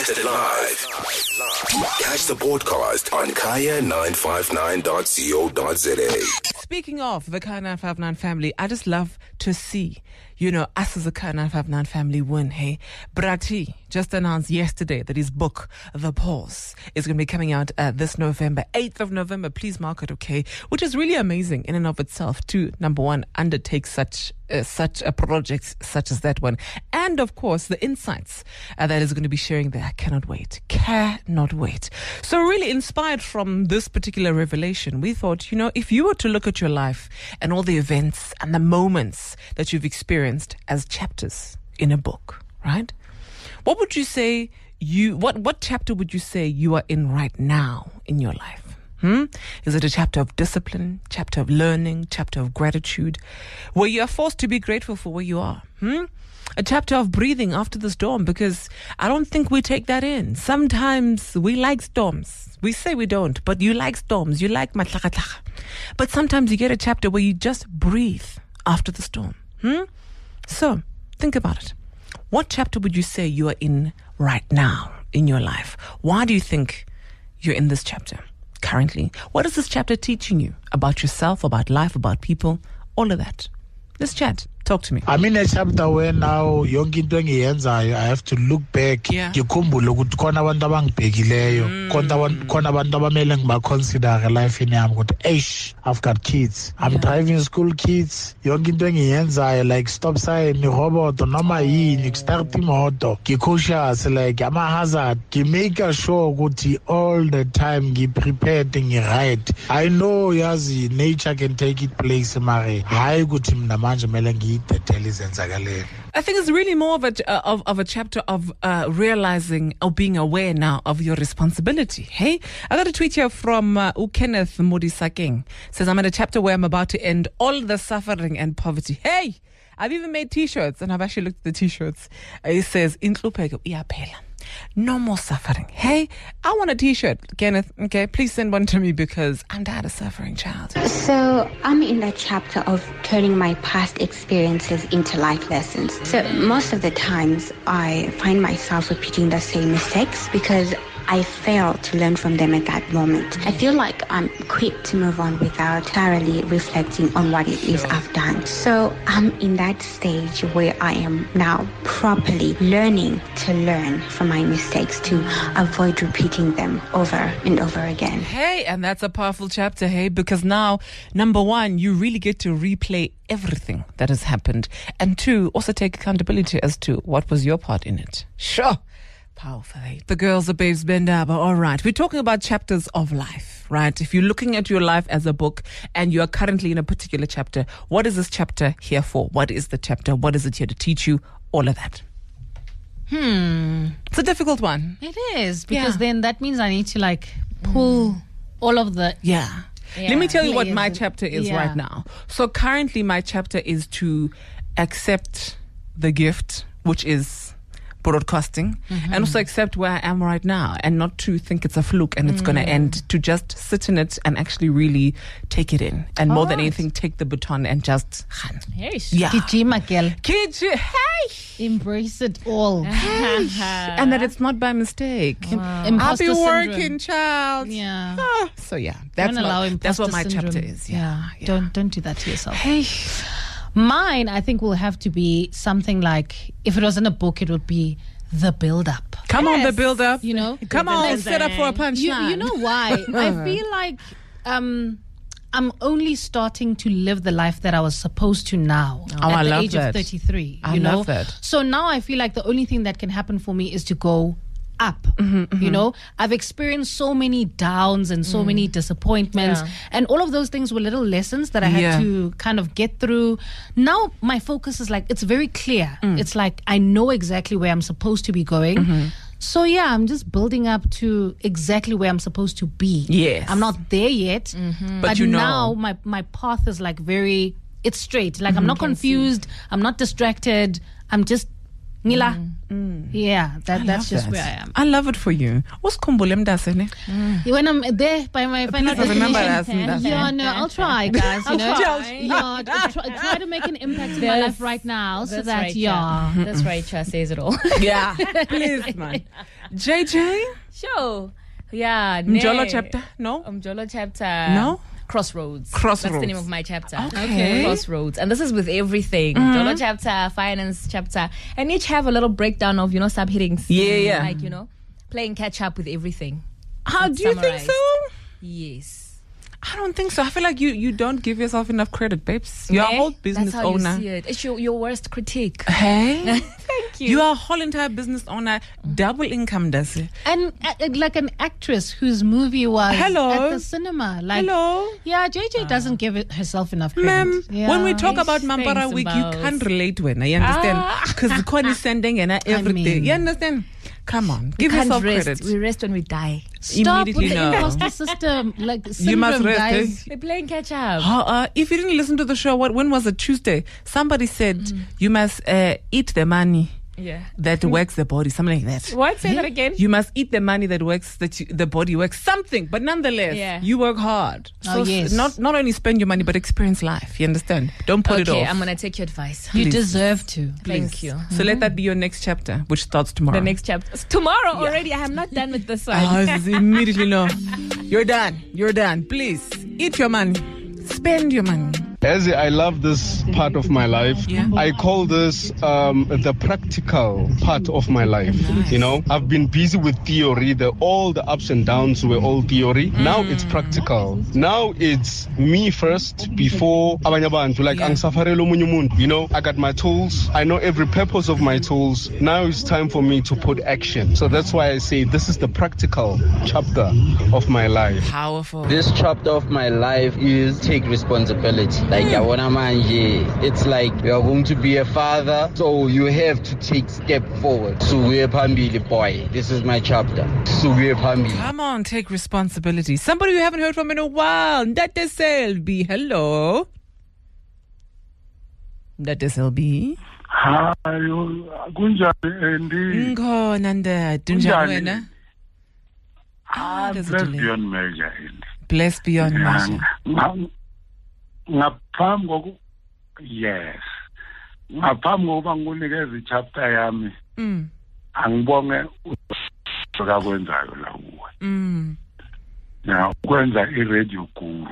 Broadcasted live. Catch the podcast on kaya959.co.za. Speaking of the Kaya 959 family, I just love to see, us as a Kaya 959 family win, hey? Brati just announced yesterday that his book, The Pause, is going to be coming out this November, 8th of November. Please mark it, okay? Which is really amazing in and of itself to, number one, undertake such a project such as that one. And, of course, the insights that is going to be sharing there. I cannot wait. So really inspired from this particular revelation, we thought, if you were to look at your life and all the events and the moments that you've experienced as chapters in a book, right? What would you say what chapter would you say you are in right now in your life? Is it a chapter of discipline, chapter of learning, chapter of gratitude, where you are forced to be grateful for where you are? A chapter of breathing after the storm, because I don't think we take that in. Sometimes we like storms. We say we don't, but you like storms. You like matlakatla. But sometimes you get a chapter where you just breathe after the storm. So, think about it. What chapter would you say you are in right now in your life? Why do you think you're in this chapter currently? What is this chapter teaching you about yourself, about life, about people, all of that? Let's chat. Talk to me. I'm in a chapter where now yonke into engiyenzayo I have to look back. Ngikhumbule ukuthi khona abantu abangibhekileyo, khona abantu abamele ngibaconsider life yami ukuthi eish, I've got kids. I'm driving school kids. Yonke into engiyenzayo like stop sign, iroboto noma yini, start imoto. Ngicautious like ama hazard. Ngimake sure ukuthi all the time ngiprepared ngiright. I know yazi nature can take its place mare. Hayi ukuthi mina manje mele I think it's really more of a chapter of realizing or being aware now of your responsibility. Hey, I got a tweet here from Kenneth Modisakeng. Says, I'm at a chapter where I'm about to end all the suffering and poverty. Hey, I've even made t-shirts, and I've actually looked at the t-shirts. It says, Inhlupeko iyaphela. No more suffering. Hey, I want a t-shirt, Kenneth. Okay, please send one to me because I'm tired of suffering, child. So I'm in that chapter of turning my past experiences into life lessons. So most of the times I find myself repeating the same mistakes because I fail to learn from them at that moment. I feel like I'm quick to move on without thoroughly reflecting on what it is I've done. So I'm in that stage where I am now properly learning to learn from my mistakes to avoid repeating them over and over again. Hey, and that's a powerful chapter, hey, because now, number one, you really get to replay everything that has happened. And two, also take accountability as to what was your part in it. Sure. Powerful. The girls, the babes, Bendaba. All right. We're talking about chapters of life, right? If you're looking at your life as a book and you are currently in a particular chapter, what is this chapter here for? What is the chapter? What is it here to teach you? All of that. It's a difficult one. It is, because then that means I need to pull all of the... Let me tell you what my chapter is right now. So currently my chapter is to accept the gift, which is broadcasting, and also accept where I am right now and not to think it's a fluke and it's going to end, to just sit in it and actually really take it in. And more than anything, take the baton and just... Embrace it all. And that it's not by mistake. I'll be working, child. That's what my chapter is. Don't do that to yourself. Mine, I think, will have to be something like, if it was in a book, it would be the build-up. Come on, the build-up. Come on, set up for a punchline. You know why? I feel like I'm only starting to live the life that I was supposed to now at the age of 33. I love that. So now I feel like the only thing that can happen for me is to go up. I've experienced so many downs and so many disappointments, and all of those things were little lessons that I had to kind of get through. Now my focus is it's very clear. It's like I know exactly where I'm supposed to be going. So I'm just building up to exactly where I'm supposed to be. Yes, I'm not there yet, but now my path is it's straight. I'm not confused, I'm not distracted, I'm just Nila. That's just where I am. I love it for you. What's Kumbulem Dasene? When I'm there by my final destination. I'll try, guys. Try to make an impact in my life right now, so that That's right, Cha says it all. Yeah, please, man. JJ? Sure. Yeah. Mjolo chapter? No? Mjolo chapter. No? Crossroads. That's the name of my chapter. Okay. Crossroads. And this is with everything. Mjolo chapter, finance chapter. And each have a little breakdown of, subheadings. Yeah. Like, playing catch up with everything. How do you think so? Yes. I don't think so. I feel like you don't give yourself enough credit, babes. You're a whole business That's how owner. You see it. It's your worst critique. Hey? Thank you. You are a whole entire business owner, double income, does it? And like an actress whose movie was at the cinema. Like, Hello? Yeah, JJ doesn't give herself enough credit. Ma'am, Yeah. when we talk about Mampara Thanks, Week, you Mbals. can't relate when you understand? Because the Kwani is sending and everything. mean- You understand? Come on, give Can't yourself rest. credit. We rest when we die. Stop with Immediately the no. imposter system. Like, You must syndrome, rest, guys. We're playing catch up. If you didn't listen to the show, when was it? Tuesday. Somebody said you must eat the money Yeah. that works the body, something like that. What? Say that again. You must eat the money that works, the body works, something. But nonetheless, Yeah. you work hard. So yes. not only spend your money, but experience life. You understand? Don't put it off. Okay, I'm going to take your advice. You Please. deserve to. Thank you. So let that be your next chapter, which starts tomorrow. The next chapter. It's tomorrow already. I am not done with this one. Immediately no. You're done. You're done. Please eat your money. Spend your money. Ezzy, I love this part of my life. Yeah. I call this the practical part of my life. Nice. I've been busy with theory. All the ups and downs were all theory. Now it's practical. Now it's me first before abanye abantu. Like angisafarele omunye umuntu. I got my tools. I know every purpose of my tools. Now it's time for me to put action. So that's why I say this is the practical chapter of my life. Powerful. This chapter of my life is take responsibility. Like yabona manje, it's like you are going to be a father, so you have to take step forward. Sukuye phambili, boy. This is my chapter. Sukuye phambili. Come on, take responsibility. Somebody we haven't heard from in a while. Ndate Selby. Hello. Ndate Selby. Hayi kunjani Andy? Ngkhona ndade njani wena? There's a Bless delay. beyond measure Andy. Bless beyond measure. Ngaphambi koku ngaphambi kokuba ngikunikeze ichapter yami angibonge ukwenzayo la kuwe. Ukwenza iradio Guru.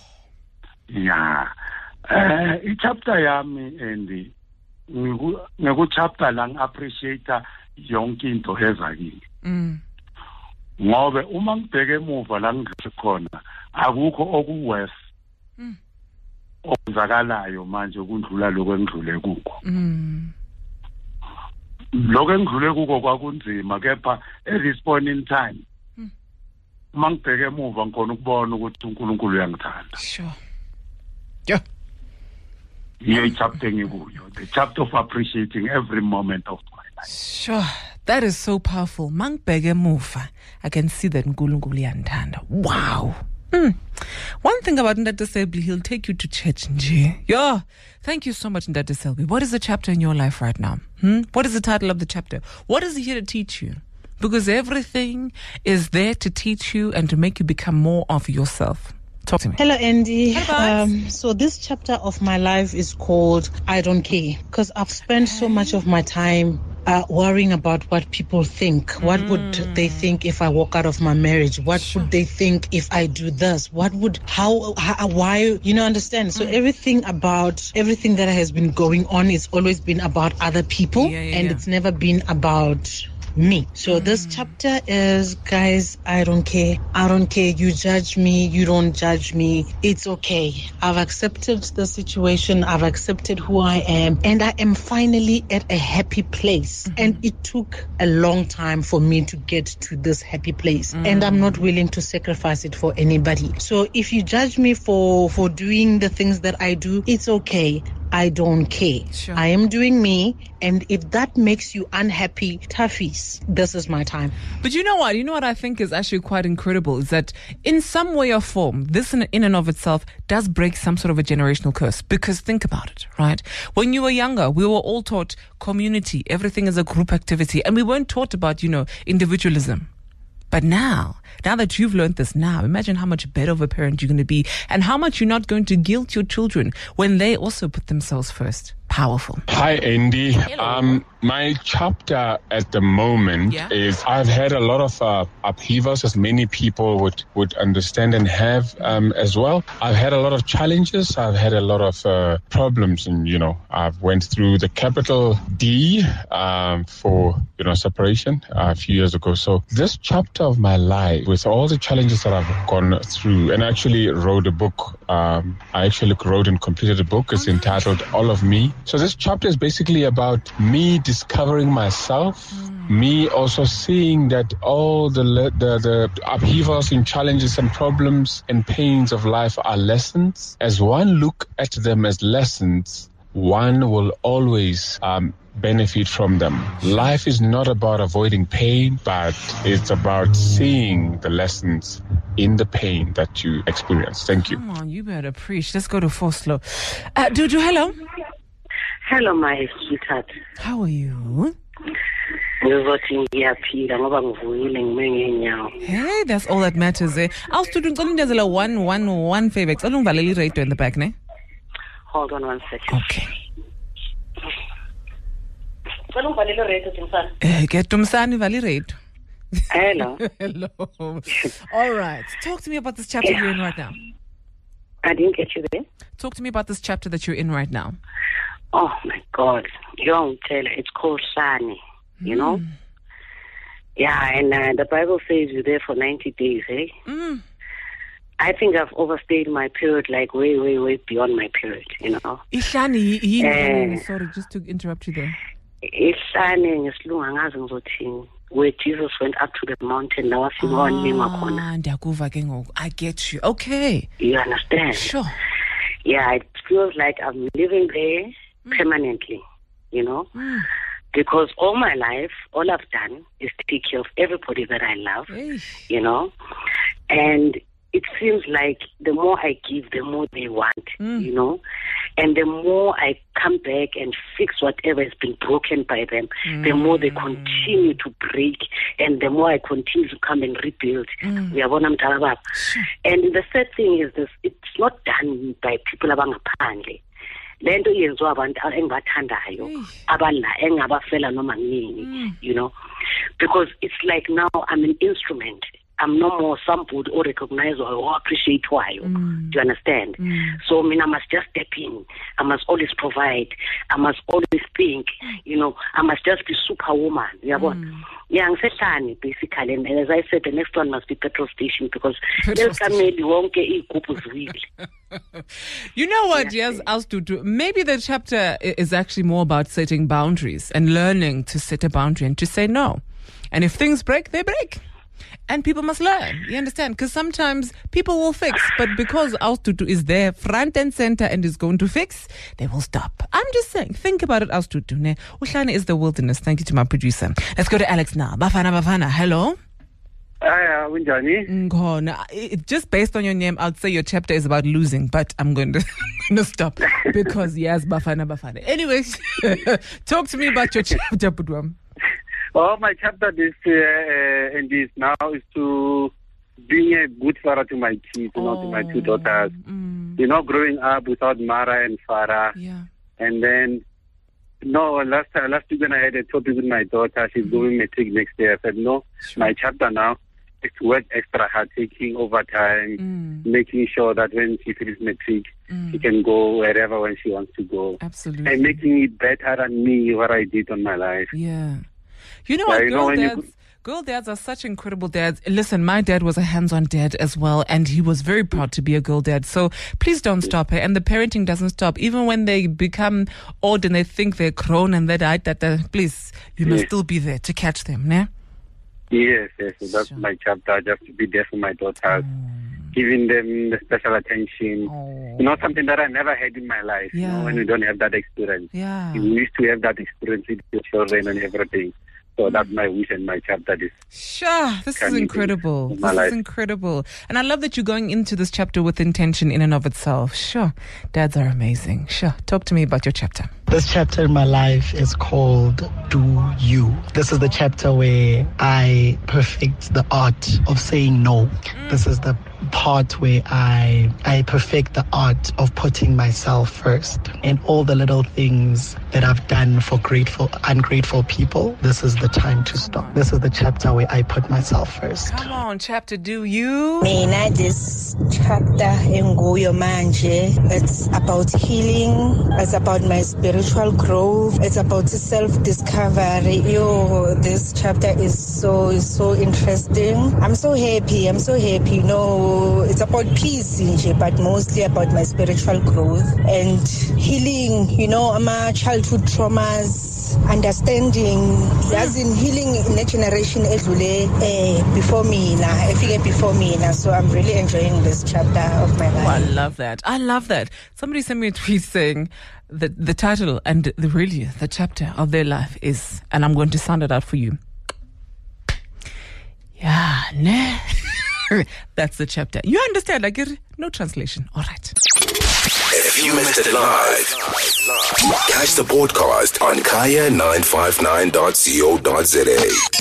Ichapter yami Andy ngikuchapter la ngiappreciate yonke into eza kimi. Ngobe uma ngibheke emuva la ngikhona akukho okuworth okwenzakalayo manje ukundlula lokho engidlule kuko. Lokho engidlule kuko kwakunzima kepha at this point in time uma ngibheke emuva ngikhona ukubona ukuthi uNkulunkulu uyangithanda. Sure. Yeah. Chapter ngikuyo, the chapter of appreciating every moment of my life. Sure. That is so powerful. Mangbege Mufa. I can see that Nkulunkulu uyandithanda. Wow. One thing about Ndate Selby, he'll take you to church. Yeah. Thank you so much, Ndate Selby. What is the chapter in your life right now? What is the title of the chapter? What is he here to teach you? Because everything is there to teach you and to make you become more of yourself. Talk to me. Hello, Andy. So this chapter of my life is called I Don't Care, because I've spent so much of my time worrying about what people think. What would they think if I walk out of my marriage? What would they think if I do this? What would, why, understand? So everything that has been going on, it's always been about other people, and it's never been about me. So this chapter is, guys, I don't care. I don't care. You judge me. You don't judge me. It's okay. I've accepted the situation. I've accepted who I am. And I am finally at a happy place. And it took a long time for me to get to this happy place. And I'm not willing to sacrifice it for anybody. So if you judge me for doing the things that I do, it's okay. I don't care. Sure. I am doing me. And if that makes you unhappy, toughies, this is my time. But you know what? You know what I think is actually quite incredible is that in some way or form, this in and of itself does break some sort of a generational curse. Because think about it, right? When you were younger, we were all taught community. Everything is a group activity. And we weren't taught about, individualism. But now that you've learned this now, imagine how much better of a parent you're going to be and how much you're not going to guilt your children when they also put themselves first. Powerful. Hi, Andy. My chapter at the moment is I've had a lot of upheavals, as many people would understand and have as well. I've had a lot of challenges. I've had a lot of problems, and I've went through the capital D for separation a few years ago. So this chapter of my life, with all the challenges that I've gone through, and I actually wrote a book. I actually wrote and completed a book. It's entitled All of Me. So this chapter is basically about me discovering myself, me also seeing that all the upheavals and challenges and problems and pains of life are lessons. As one look at them as lessons, one will always benefit from them. Life is not about avoiding pain, but it's about seeing the lessons in the pain that you experience. Thank you. Come on, you better preach. Let's go to Foslo. Dudu, hello. Hello, my sweetheart. How are you? Hey, that's all that matters. I'll student there's a 111 favor. In the back, ne? Hold on 1 second. Okay. Get Tumsani Valley rate. Hello. Hello. All right. Talk to me about this chapter you're in right now. I didn't get you there. Talk to me about this chapter that you're in right now. Oh my God. Young Taylor, it's called Sani, you know? Yeah, and the Bible says you're there for 90 days, eh? I think I've overstayed my period, like way, way, way beyond my period, you know? Sorry, just to interrupt you there. Where Jesus went up to the mountain, I get you. Okay. You understand? Sure. Yeah, it feels like I'm living there permanently, you know? Because all my life, all I've done is take care of everybody that I love, you know? And it seems like the more I give, the more they want, you know? And the more I come back and fix whatever has been broken by them, the more they continue to break, and the more I continue to come and rebuild. And the sad thing is this, it's not done by people abangaphandle. Lento yenziwa abantu engibathandayo engabafela noma ngini, you know, because it's like now I'm an instrument. I'm no more somebody or recognize or appreciate why. Do you understand? So I must just step in. I must always provide. I must always think. You know, I must just be superwoman. Yeah, basically. And as I said, the next one must be petrol station because you know what? Yes, maybe the chapter is actually more about setting boundaries and learning to set a boundary and to say no. And if things break, they break. And people must learn, you understand? Because sometimes people will fix, but because Austutu is there front and center and is going to fix, they will stop. I'm just saying, think about it, Austutu. Uhlane is the wilderness. Thank you to my producer. Let's go to Alex now. Bafana, hello. Hi, Winjani. Just based on your name, I'd say your chapter is about losing, but I'm going to stop because yes, Bafana. Anyways, talk to me about your chapter, Budwam. Oh, my chapter this and this now is to being a good father to my kids, you know, to my two daughters. You know, growing up without Mara and Farah. Yeah. And then, last week when I had a topic with my daughter, she's doing matric next year. I said, my chapter now is to work extra hard, taking overtime, making sure that when she finishes matric, she can go wherever when she wants to go. Absolutely. And making it better than me, what I did on my life. Yeah. You know what, girl dads are such incredible dads. Listen, my dad was a hands-on dad as well, and he was very proud to be a girl dad. So please don't stop. And the parenting doesn't stop. Even when they become old and they think they're grown and please, you must still be there to catch them, ne? Yes. So that's my chapter, just to be there for my daughters, giving them the special attention. You know, something that I never had in my life, you know, when we don't have that experience. Yeah. We used to have that experience with the children and everything. So that's my wish and my chapter. This is incredible. This is incredible. And I love that you're going into this chapter with intention in and of itself. Sure. Dads are amazing. Sure. Talk to me about your chapter. This chapter in my life is called Do You. This is the chapter where I perfect the art of saying no. This is the part where I perfect the art of putting myself first. And all the little things that I've done for ungrateful people, this is the time to stop. This is the chapter where I put myself first. Come on, chapter Do You. Mina, this chapter in Nguyo Manje, it's about healing, it's about my spiritual growth, it's about self-discovery. This chapter is so interesting. I'm so happy, you know. It's about peace, but mostly about my spiritual growth and healing, you know, my childhood traumas, understanding, as in healing in a generation before me now. So I'm really enjoying this chapter of my life. Oh, I love that. Somebody sent me a tweet saying that the title and the chapter of their life is, and I'm going to sound it out for you. Yeah, nah. That's the chapter. You understand? Like, no translation. All right. If you missed it live, catch the podcast on kaya959.co.za.